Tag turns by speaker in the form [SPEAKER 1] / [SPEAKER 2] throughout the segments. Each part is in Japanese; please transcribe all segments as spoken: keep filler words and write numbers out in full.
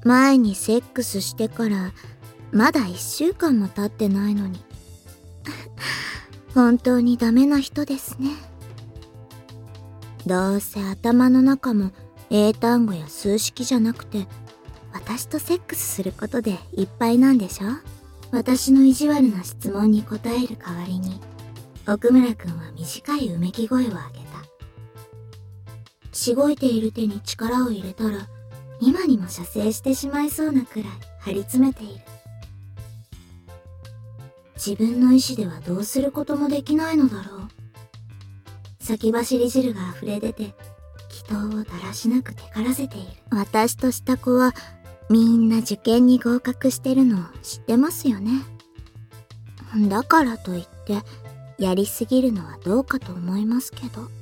[SPEAKER 1] 前にセックスしてからまだいっしゅうかんも経ってないのに本当にダメな人ですね。どうせ頭の中も英単語や数式じゃなくて私とセックスすることでいっぱいなんでしょ。私の意地悪な質問に答える代わりに奥村くんは短いうめき声を上げた。しごいている手に力を入れたら今にも射精してしまいそうなくらい張り詰めている。自分の意志ではどうすることもできないのだろう。先走り汁が溢れ出て祈祷をだらしなくテカらせている。私とした子はみんな受験に合格してるの知ってますよね。だからといってやりすぎるのはどうかと思いますけど。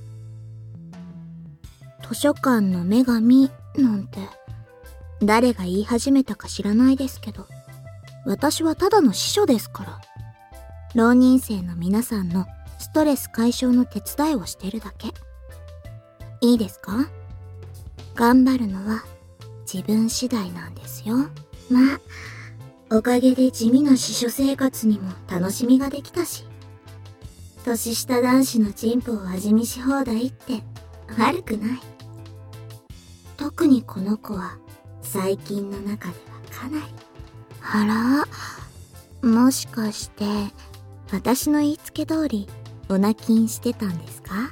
[SPEAKER 1] 図書館の女神なんて誰が言い始めたか知らないですけど、私はただの司書ですから。浪人生の皆さんのストレス解消の手伝いをしてるだけ。いいですか？頑張るのは自分次第なんですよ。まあ、おかげで地味な司書生活にも楽しみができたし、年下男子のチンポを味見し放題って悪くない。特にこの子は最近の中ではかなり。あら、もしかして私の言いつけ通りオナキンしてたんですか？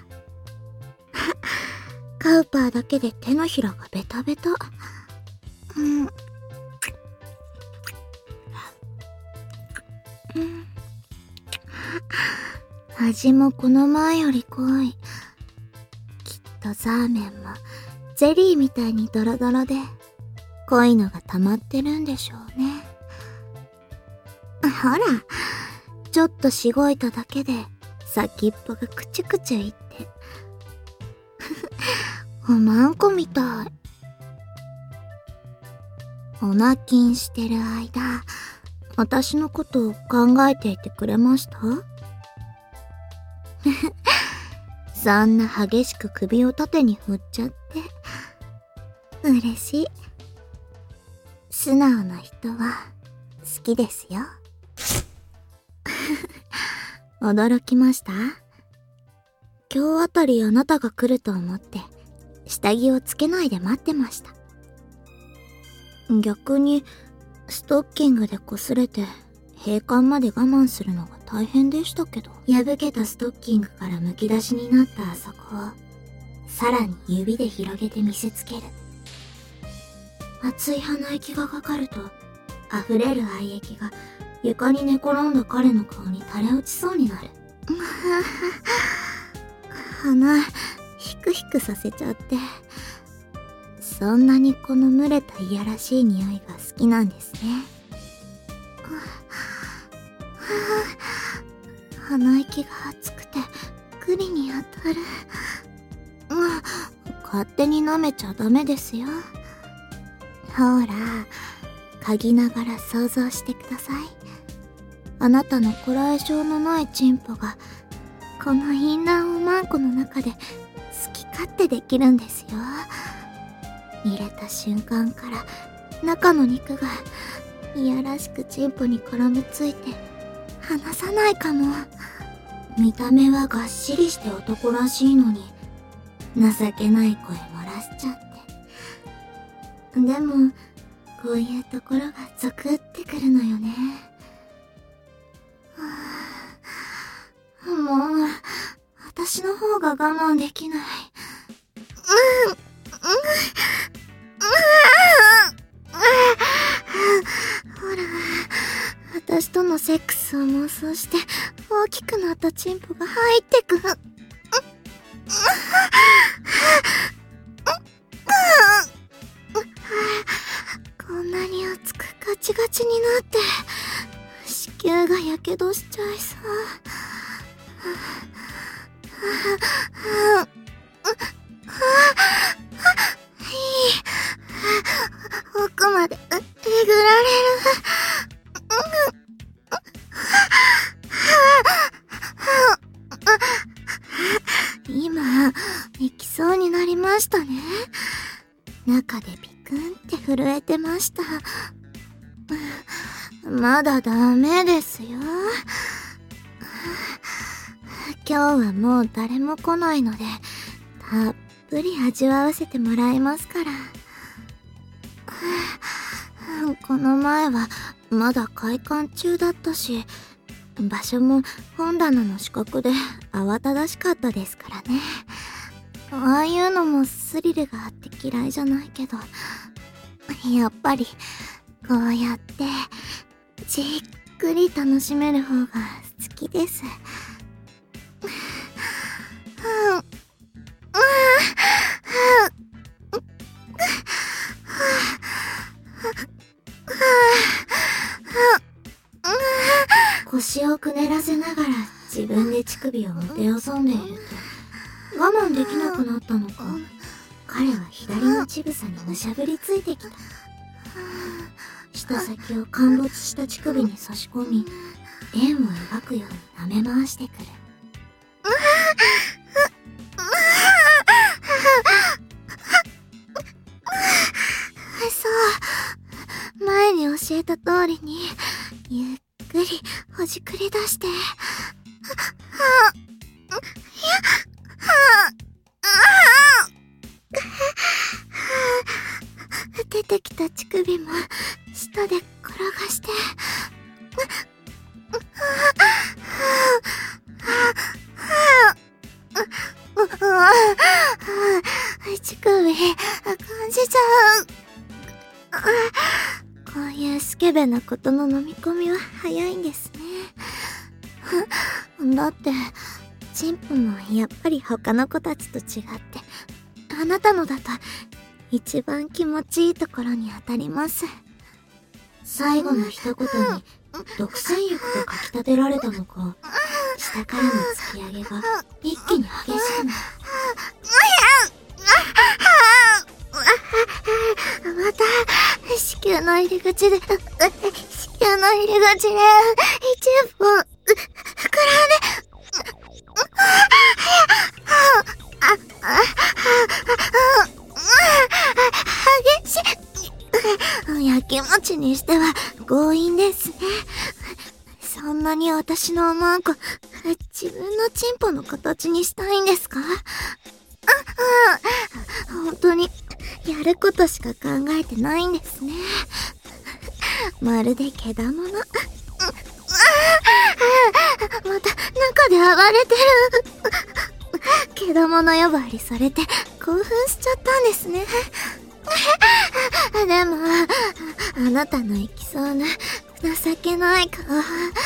[SPEAKER 1] カウパーだけで手のひらがベタベタ。うん。うん。味もこの前より濃い。きっとザーメンもゼリーみたいにドロドロで濃いのが溜まってるんでしょうね。ほら、ちょっとしごいただけで先っぽがクチュクチュいって。おまんこみたい。オナキンしてる間、私のことを考えていてくれました？そんな激しく首を縦に振っちゃって嬉しい。素直な人は好きですよ。驚きました？今日あたりあなたが来ると思って下着をつけないで待ってました。逆にストッキングで擦れて閉館まで我慢するのが大変でしたけど、破けたストッキングから剥き出しになったあそこをさらに指で広げて見せつける。熱い鼻息がかかると溢れる愛液が床に寝転んだ彼の顔に垂れ落ちそうになる。鼻ヒクヒクさせちゃって、そんなにこの蒸れたいやらしい匂いが好きなんですね。鼻息が熱くてグリに当たる。勝手に舐めちゃダメですよ。ほら、嗅ぎながら想像してください。あなたのこらえ性のないチンポがこの淫乱おまんこの中で好き勝手できるんですよ。入れた瞬間から中の肉がいやらしくチンポに絡みついて離さないかも。見た目はがっしりして男らしいのに情けない声漏らしちゃって。でもこういうところがゾクってくるのよね。もう私の方が我慢できない。うんうんほら、私とのセックスを妄想して大きくなったチンポが入ってく。こんなに熱くガチガチになって子宮がやけどしちゃいそう。奥までえぐられる。今行きそうになりましたね。中でビククンって震えてました。まだダメですよ。今日はもう誰も来ないので、たっぷり味わわせてもらいますから。この前はまだ開館中だったし、場所も本棚の死角で慌ただしかったですからね。ああいうのもスリルがあって嫌いじゃないけど、やっぱりこうやってじっくり楽しめる方が好きです。腰をくねらせながら自分で乳首をもてあそんでいると、我慢できなくなったのか、彼は左の乳房にむしゃぶりついてきた。舌先を陥没した乳首に差し込み、円を描くように舐め回してくる。そう、前に教えた通りにゆっくりほじくり出して、出てきた乳首も舌で転がして、乳首感じちゃう。こういうスケベなことの飲み込みは早いんですね。だってチンポもやっぱり他の子たちと違って、あなたのだと一番気持ちいいところに当たります。最後の一言に独占欲がかきたてられたのか、下からの突き上げが一気に激しくなる。また子宮の入り口で子宮の入り口で一本膨らんで、激しい。やきもちにしては強引ですね。そんなに私のおまんこ自分のチンポの形にしたいんですか？本当にやることしか考えてないんですね。まるでけだもの。また中で暴れてる。けだもの呼ばわりされて興奮しちゃったんですね。でもあなたのいきそうな情けない顔好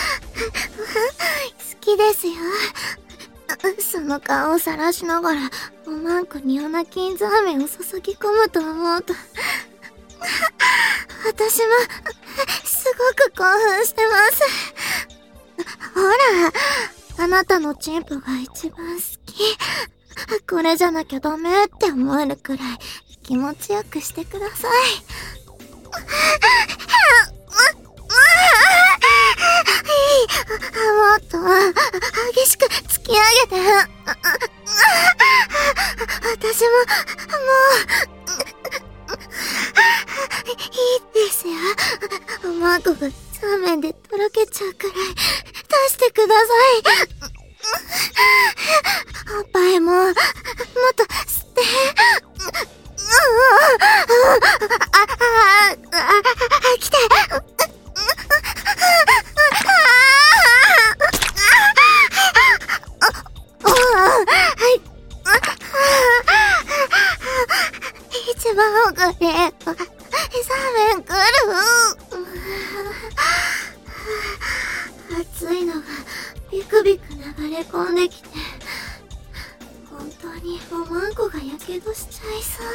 [SPEAKER 1] きですよ。その顔を晒しながらおまんこにオナキンザーメンを注ぎ込むと思うと、私もすごく興奮してます。ほら、あなたのチンポが一番好き。これじゃなきゃダメって思えるくらい気持ちよくしてください。もっと激しく突き上げて。私ももういいですよ。おまんこがザーメンでとろけちゃうくらい出してください。おっぱいももっと吸って。来て。一番奥にザーメン来る。熱いのがビクビク流れ込んできて、本当におまんこがやけどしちゃいそう。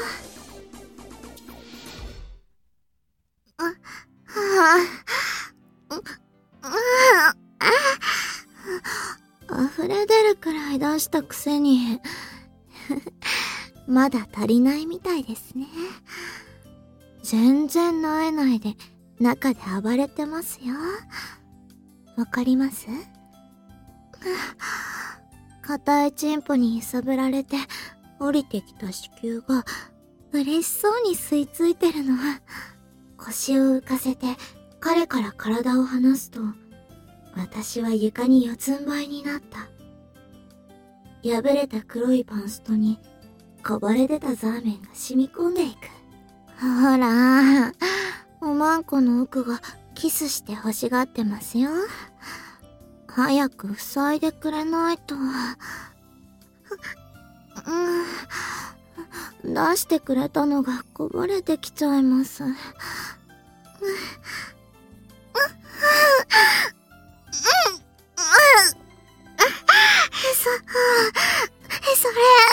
[SPEAKER 1] あ、はあ、溢れ出るくらい出したくせにまだ足りないみたいですね。全然慣えないで中で暴れてますよ。わかります？硬いチンポに揺さぶられて降りてきた子宮が嬉しそうに吸い付いてるの。腰を浮かせて彼から体を離すと、私は床に四つん這いになった。破れた黒いパンストにこぼれ出たザーメンが染み込んでいく。ほら、おまんこの奥がキスして欲しがってますよ。早く塞いでくれないと。うん、出してくれたのがこぼれてきちゃいます。そ、そ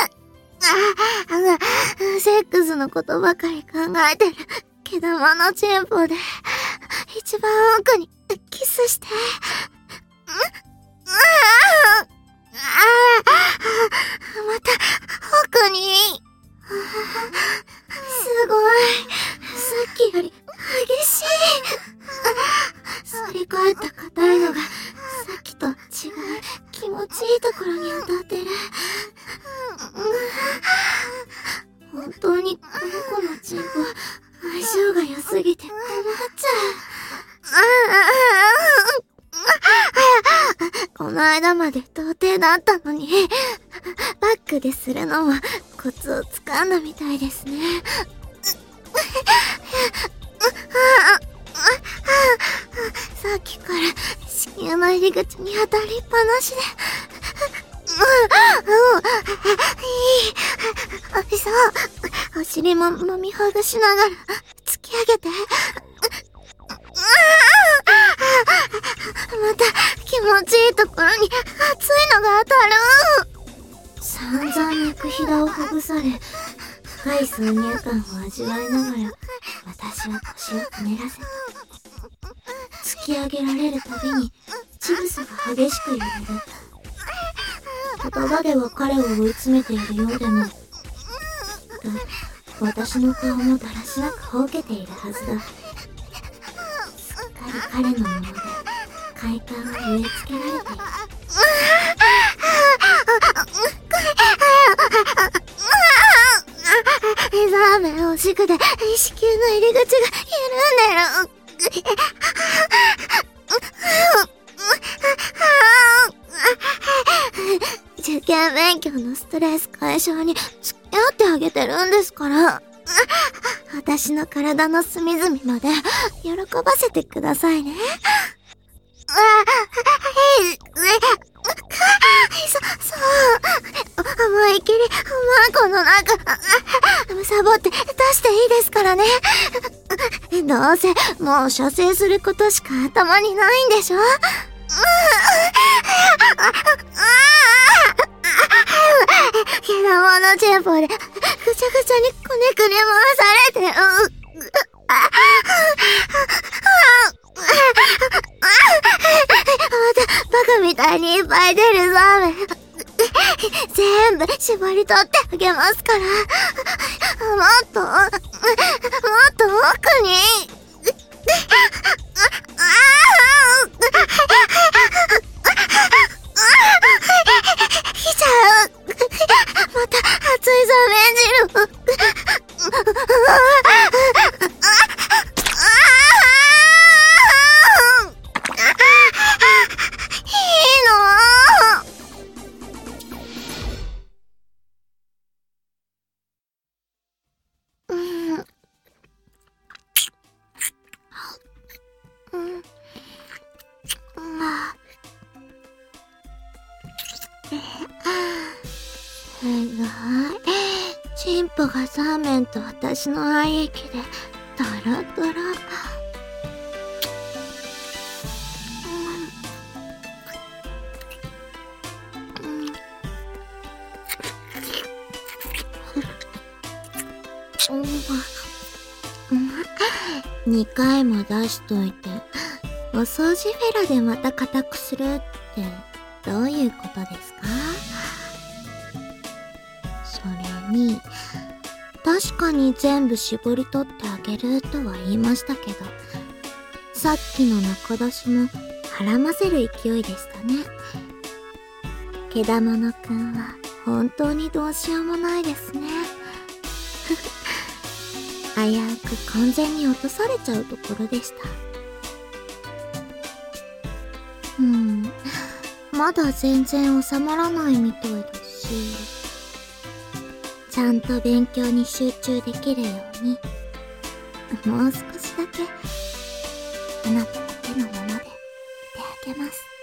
[SPEAKER 1] れ、セックスのことばかり考えてる毛玉のチンポで一番奥にキスして。また奥に。すごい、さっきより激しい。反り返った硬いのがさっきと違う気持ちいいところに当たってる。本当にこの子のチンポ相性が良すぎて困っちゃう。この間まで童貞だったのに、バックでするのもコツをつかんだみたいですね。さっきから子宮の入り口に当たりっぱなしで。いい。そう。お尻も揉みほぐしながら突き上げて。また気持ちいいところに熱いのが当たる。散々肉ひだをほぐされ、深い挿入感を味わいながら私は腰をくねらせた。突き上げられるたびに乳房が激しく揺れる。言葉では彼を追い詰めているようでも、私の顔もだらしなくほうけているはずだ。すっかり彼のもので快感を植え付けられている。ザーメンをしくで子宮の入り口が緩んでる。受験勉強のストレス解消に付き合ってあげてるんですから。私の体の隅々まで喜ばせてくださいね。そ、そう。思いっきり、おまんこの中、サボって出していいですからね。どうせ、もう射精することしか頭にないんでしょ。毛玉のチンポでぐちゃぐちゃにくねくね回されて、うまたバカみたいにいっぱい出るザーメン全部絞り取ってあげますから。もっともっと奥に。来ちゃう。また熱いザーメン汁。チンポがザーメンと私の愛液でドロドロ。にかいも出しといて、お掃除フェラでまた固くするってどういうことですか？それに、確かに全部絞り取ってあげるとは言いましたけど、さっきの中出しもはらませる勢いでしたね。毛玉のくんは本当にどうしようもないですね。 危うく完全に落とされちゃうところでした。うん、まだ全然収まらないみたいだし、ちゃんと勉強に集中できるように、もう少しだけあなたの手のままでいてあげます。